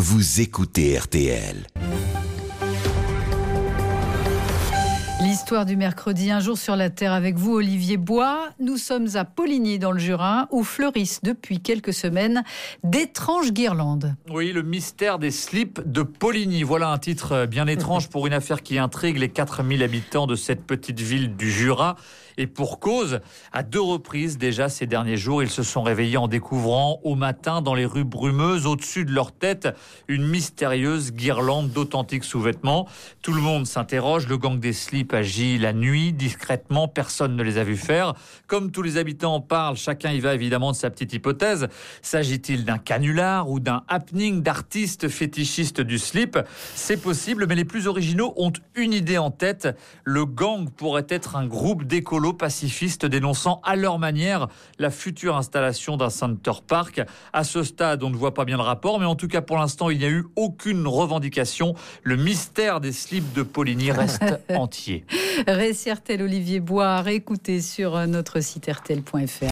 vous écoutez RTL. L'histoire du mercredi, un jour sur la Terre avec vous, Olivier Bois. Nous sommes à Poligny dans le Jura où fleurissent depuis quelques semaines d'étranges guirlandes. Oui, le mystère des slips de Poligny. Voilà un titre bien étrange pour une affaire qui intrigue les 4000 habitants de cette petite ville du Jura. Et pour cause, à 2 reprises déjà ces derniers jours, ils se sont réveillés en découvrant au matin dans les rues brumeuses, au-dessus de leur tête, une mystérieuse guirlande d'authentiques sous-vêtements. Tout le monde s'interroge, le gang des slips agit la nuit, discrètement, personne ne les a vus faire. Comme tous les habitants en parlent, chacun y va évidemment de sa petite hypothèse. S'agit-il d'un canular ou d'un happening d'artistes fétichistes du slip ? C'est possible, mais les plus originaux ont une idée en tête. Le gang pourrait être un groupe d'écolos pacifistes dénonçant à leur manière la future installation d'un Center Park. À ce stade, on ne voit pas bien le rapport, mais en tout cas pour l'instant, il n'y a eu aucune revendication. Le mystère des slips de Poligny reste entier. RTL Olivier Bois, réécoutez sur notre site rtl.fr.